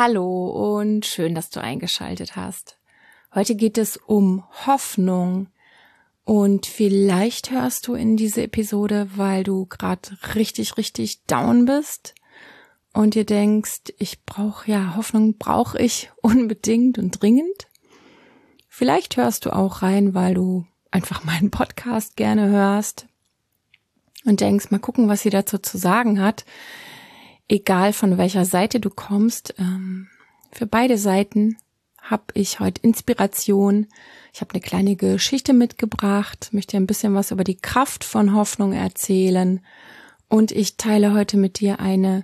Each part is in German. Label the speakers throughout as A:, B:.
A: Hallo und schön, dass du eingeschaltet hast. Heute geht es um Hoffnung und vielleicht hörst du in diese Episode, weil du gerade richtig down bist und dir denkst, Hoffnung brauche ich unbedingt und dringend. Vielleicht hörst du auch rein, weil du einfach meinen Podcast gerne hörst und denkst, mal gucken, was sie dazu zu sagen hat. Egal von welcher Seite du kommst, für beide Seiten habe ich heute Inspiration. Ich habe eine kleine Geschichte mitgebracht, möchte dir ein bisschen was über die Kraft von Hoffnung erzählen und ich teile heute mit dir eine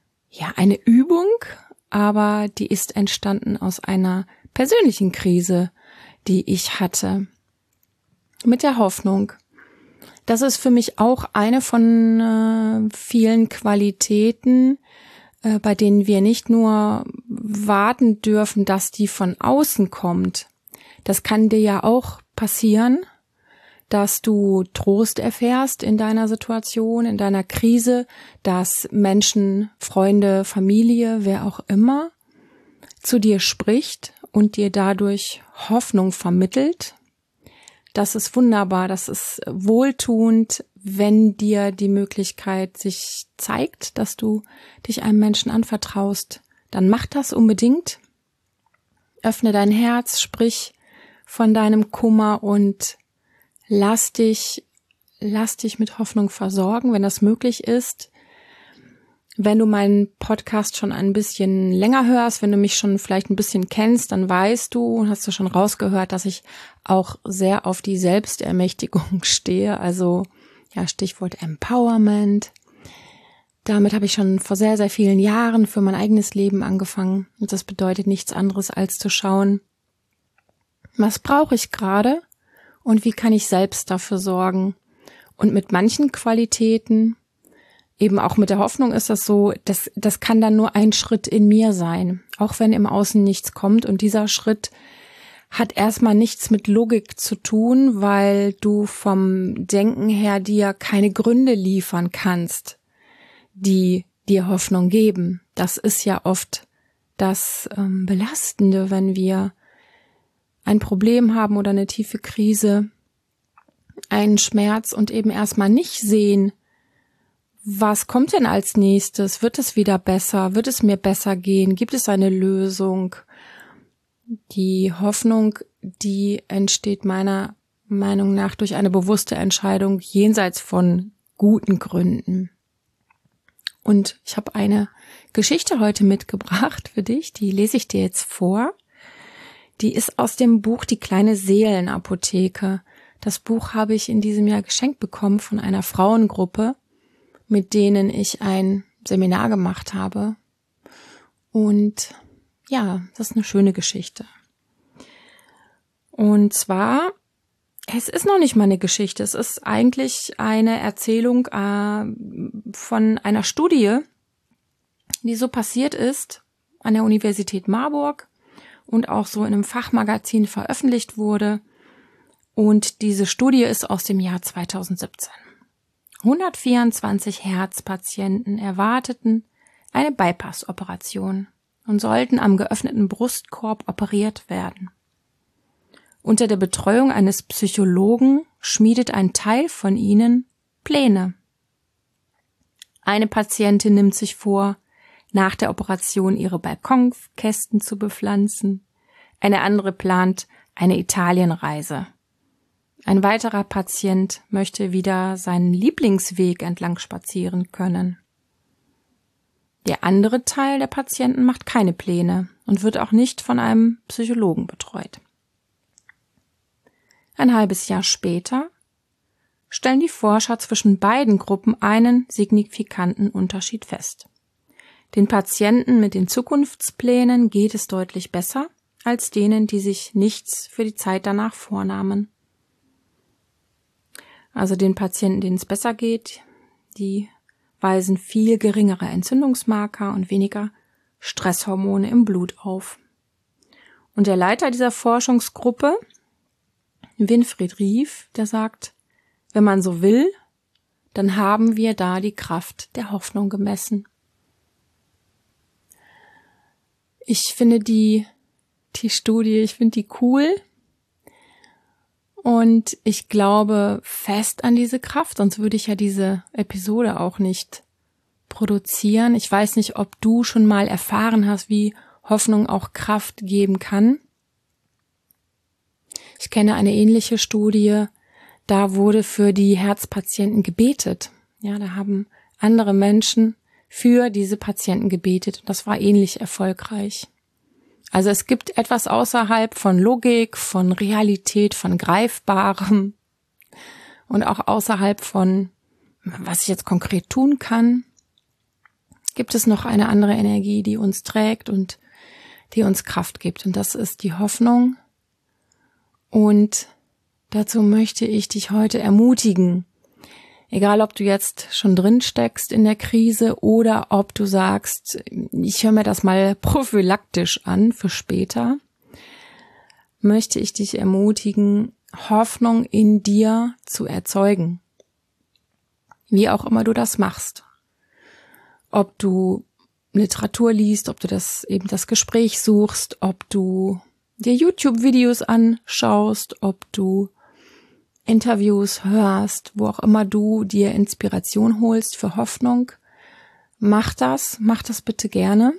A: Übung, aber die ist entstanden aus einer persönlichen Krise, die ich hatte mit der Hoffnung. Das ist für mich auch eine von vielen Qualitäten, bei denen wir nicht nur warten dürfen, dass die von außen kommt. Das kann dir ja auch passieren, dass du Trost erfährst in deiner Situation, in deiner Krise, dass Menschen, Freunde, Familie, wer auch immer, zu dir spricht und dir dadurch Hoffnung vermittelt. Das ist wunderbar, das ist wohltuend, wenn dir die Möglichkeit sich zeigt, dass du dich einem Menschen anvertraust. Dann mach das unbedingt. Öffne dein Herz, sprich von deinem Kummer und lass dich mit Hoffnung versorgen, wenn das möglich ist. Wenn du meinen Podcast schon ein bisschen länger hörst, wenn du mich schon vielleicht ein bisschen kennst, dann weißt du und hast du schon rausgehört, dass ich auch sehr auf die Selbstermächtigung stehe. Also ja, Stichwort Empowerment. Damit habe ich schon vor sehr vielen Jahren für mein eigenes Leben angefangen. Und das bedeutet nichts anderes, als zu schauen, was brauche ich gerade und wie kann ich selbst dafür sorgen. Und mit manchen Qualitäten, eben auch mit der Hoffnung ist das so, das kann dann nur ein Schritt in mir sein, auch wenn im Außen nichts kommt. Und dieser Schritt hat erstmal nichts mit Logik zu tun, weil du vom Denken her dir keine Gründe liefern kannst, die dir Hoffnung geben. Das ist ja oft das Belastende, wenn wir ein Problem haben oder eine tiefe Krise, einen Schmerz und eben erstmal nicht sehen, was kommt denn als nächstes? Wird es wieder besser? Wird es mir besser gehen? Gibt es eine Lösung? Die Hoffnung, die entsteht meiner Meinung nach durch eine bewusste Entscheidung jenseits von guten Gründen. Und ich habe eine Geschichte heute mitgebracht für dich, die lese ich dir jetzt vor. Die ist aus dem Buch Die kleine Seelenapotheke. Das Buch habe ich in diesem Jahr geschenkt bekommen von einer Frauengruppe, mit denen ich ein Seminar gemacht habe. Und ja, das ist eine schöne Geschichte. Und zwar, es ist noch nicht mal eine Geschichte, es ist eigentlich eine Erzählung von einer Studie, die so passiert ist an der Universität Marburg und auch so in einem Fachmagazin veröffentlicht wurde. Und diese Studie ist aus dem Jahr 2017. 124 Herzpatienten erwarteten eine Bypass-Operation und sollten am geöffneten Brustkorb operiert werden. Unter der Betreuung eines Psychologen schmiedet ein Teil von ihnen Pläne. Eine Patientin nimmt sich vor, nach der Operation ihre Balkonkästen zu bepflanzen. Eine andere plant eine Italienreise. Ein weiterer Patient möchte wieder seinen Lieblingsweg entlang spazieren können. Der andere Teil der Patienten macht keine Pläne und wird auch nicht von einem Psychologen betreut. Ein halbes Jahr später stellen die Forscher zwischen beiden Gruppen einen signifikanten Unterschied fest. Den Patienten mit den Zukunftsplänen geht es deutlich besser als denen, die sich nichts für die Zeit danach vornahmen. Also den Patienten, denen es besser geht, die weisen viel geringere Entzündungsmarker und weniger Stresshormone im Blut auf. Und der Leiter dieser Forschungsgruppe, Winfried Rief, der sagt, wenn man so will, dann haben wir da die Kraft der Hoffnung gemessen. Ich finde die Studie, ich finde die cool. Und ich glaube fest an diese Kraft, sonst würde ich ja diese Episode auch nicht produzieren. Ich weiß nicht, ob du schon mal erfahren hast, wie Hoffnung auch Kraft geben kann. Ich kenne eine ähnliche Studie, da wurde für die Herzpatienten gebetet. Ja, da haben andere Menschen für diese Patienten gebetet und das war ähnlich erfolgreich. Also es gibt etwas außerhalb von Logik, von Realität, von Greifbarem und auch außerhalb von, was ich jetzt konkret tun kann, gibt es noch eine andere Energie, die uns trägt und die uns Kraft gibt. Und das ist die Hoffnung. Und dazu möchte ich dich heute ermutigen. Egal, ob du jetzt schon drin steckst in der Krise oder ob du sagst, ich höre mir das mal prophylaktisch an für später, möchte ich dich ermutigen, Hoffnung in dir zu erzeugen. Wie auch immer du das machst. Ob du Literatur liest, ob du das Gespräch suchst, ob du dir YouTube-Videos anschaust, ob du Interviews hörst, wo auch immer du dir Inspiration holst für Hoffnung, mach das bitte gerne.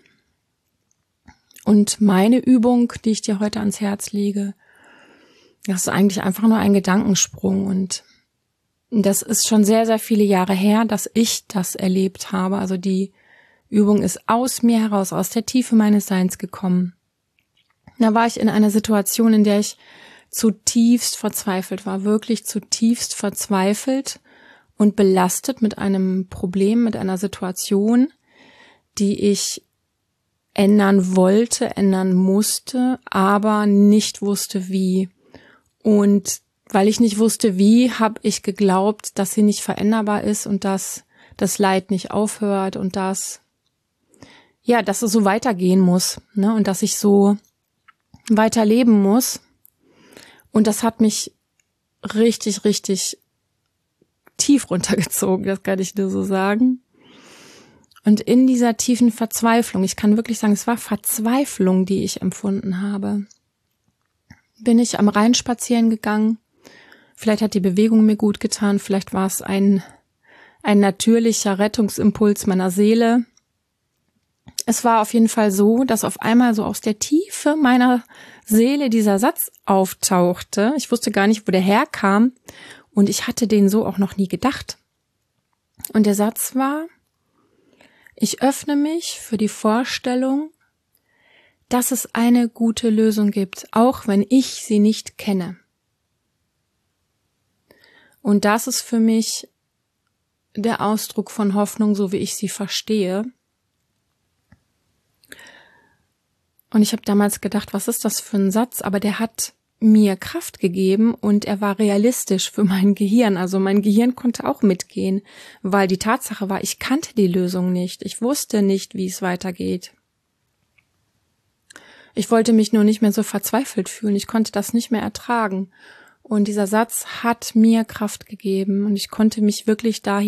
A: Und meine Übung, die ich dir heute ans Herz lege, das ist eigentlich einfach nur ein Gedankensprung und das ist schon sehr, sehr viele Jahre her, dass ich das erlebt habe. Also die Übung ist aus mir heraus, aus der Tiefe meines Seins gekommen. Da war ich in einer Situation, in der ich zutiefst verzweifelt war, wirklich zutiefst verzweifelt und belastet mit einem Problem, mit einer Situation, die ich ändern wollte, ändern musste, aber nicht wusste wie. Und weil ich nicht wusste wie, habe ich geglaubt, dass sie nicht veränderbar ist und dass das Leid nicht aufhört und dass es so weitergehen muss, ne? Und dass ich so weiterleben muss. Und das hat mich richtig, richtig tief runtergezogen, das kann ich nur so sagen. Und in dieser tiefen Verzweiflung, ich kann wirklich sagen, es war Verzweiflung, die ich empfunden habe, bin ich am Rhein spazieren gegangen. Vielleicht hat die Bewegung mir gut getan, vielleicht war es ein natürlicher Rettungsimpuls meiner Seele. Es war auf jeden Fall so, dass auf einmal so aus der Tiefe meiner Seele dieser Satz auftauchte. Ich wusste gar nicht, wo der herkam und ich hatte den so auch noch nie gedacht. Und der Satz war: Ich öffne mich für die Vorstellung, dass es eine gute Lösung gibt, auch wenn ich sie nicht kenne. Und das ist für mich der Ausdruck von Hoffnung, so wie ich sie verstehe. Und ich habe damals gedacht, was ist das für ein Satz? Aber der hat mir Kraft gegeben und er war realistisch für mein Gehirn. Also mein Gehirn konnte auch mitgehen, weil die Tatsache war, ich kannte die Lösung nicht. Ich wusste nicht, wie es weitergeht. Ich wollte mich nur nicht mehr so verzweifelt fühlen. Ich konnte das nicht mehr ertragen. Und dieser Satz hat mir Kraft gegeben und ich konnte mich wirklich da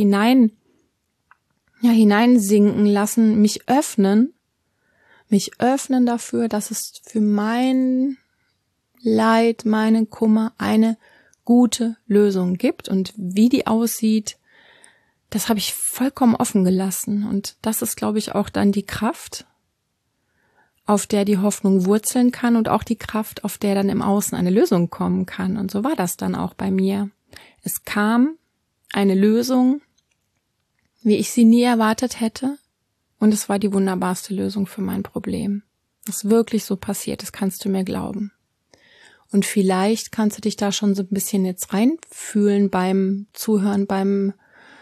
A: hineinsinken lassen, mich öffnen dafür, dass es für mein Leid, meinen Kummer eine gute Lösung gibt und wie die aussieht, das habe ich vollkommen offen gelassen und das ist, glaube ich, auch dann die Kraft, auf der die Hoffnung wurzeln kann und auch die Kraft, auf der dann im Außen eine Lösung kommen kann. Und so war das dann auch bei mir. Es kam eine Lösung, wie ich sie nie erwartet hätte. Und es war die wunderbarste Lösung für mein Problem. Das ist wirklich so passiert, das kannst du mir glauben. Und vielleicht kannst du dich da schon so ein bisschen jetzt reinfühlen beim Zuhören, beim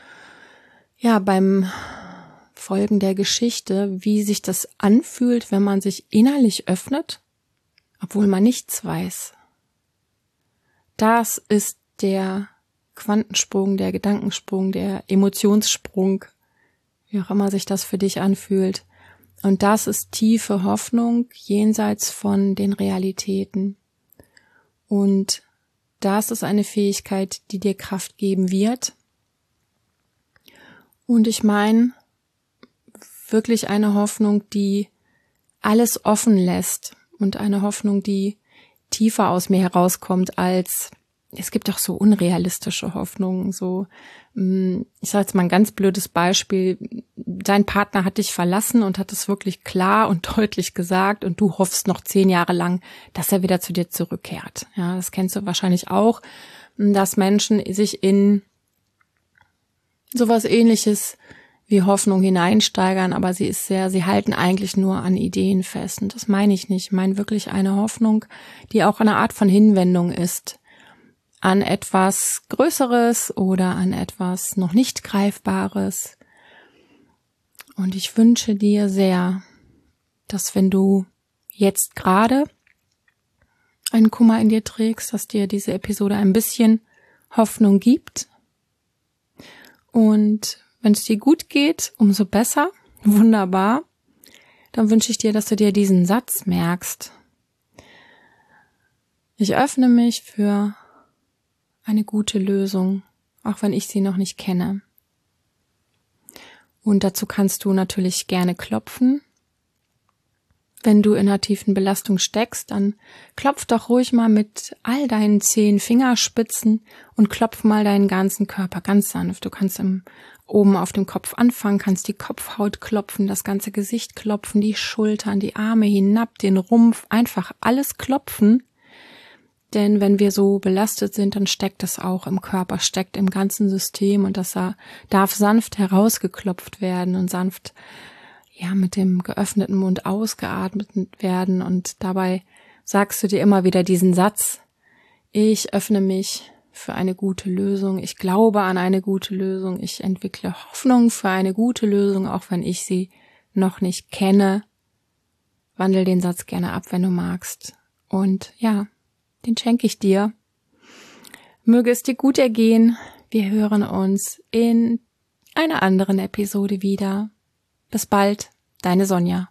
A: Folgen der Geschichte, wie sich das anfühlt, wenn man sich innerlich öffnet, obwohl man nichts weiß. Das ist der Quantensprung, der Gedankensprung, der Emotionssprung, wie auch immer sich das für dich anfühlt. Und das ist tiefe Hoffnung jenseits von den Realitäten. Und das ist eine Fähigkeit, die dir Kraft geben wird. Und ich meine, wirklich eine Hoffnung, die alles offen lässt und eine Hoffnung, die tiefer aus mir herauskommt als, es gibt auch so unrealistische Hoffnungen, so, ich sage jetzt mal ein ganz blödes Beispiel, dein Partner hat dich verlassen und hat es wirklich klar und deutlich gesagt und du hoffst noch 10 Jahre lang, dass er wieder zu dir zurückkehrt. Ja, das kennst du wahrscheinlich auch, dass Menschen sich in sowas Ähnliches wie Hoffnung hineinsteigern, aber sie halten eigentlich nur an Ideen fest. Und das meine ich nicht. Ich meine wirklich eine Hoffnung, die auch eine Art von Hinwendung ist an etwas Größeres oder an etwas noch nicht Greifbares. Und ich wünsche dir sehr, dass wenn du jetzt gerade einen Kummer in dir trägst, dass dir diese Episode ein bisschen Hoffnung gibt. Und wenn es dir gut geht, umso besser, wunderbar. Dann wünsche ich dir, dass du dir diesen Satz merkst. Ich öffne mich für eine gute Lösung, auch wenn ich sie noch nicht kenne. Und dazu kannst du natürlich gerne klopfen. Wenn du in einer tiefen Belastung steckst, dann klopf doch ruhig mal mit all deinen 10 Fingerspitzen und klopf mal deinen ganzen Körper ganz sanft. Du kannst oben auf dem Kopf anfangen, kannst die Kopfhaut klopfen, das ganze Gesicht klopfen, die Schultern, die Arme hinab, den Rumpf, einfach alles klopfen. Denn wenn wir so belastet sind, dann steckt es auch im Körper, steckt im ganzen System und das darf sanft herausgeklopft werden und sanft mit dem geöffneten Mund ausgeatmet werden. Und dabei sagst du dir immer wieder diesen Satz: Ich öffne mich für eine gute Lösung. Ich glaube an eine gute Lösung. Ich entwickle Hoffnung für eine gute Lösung, auch wenn ich sie noch nicht kenne. Wandel den Satz gerne ab, wenn du magst. Und den schenke ich dir. Möge es dir gut ergehen. Wir hören uns in einer anderen Episode wieder. Bis bald, deine Sonja.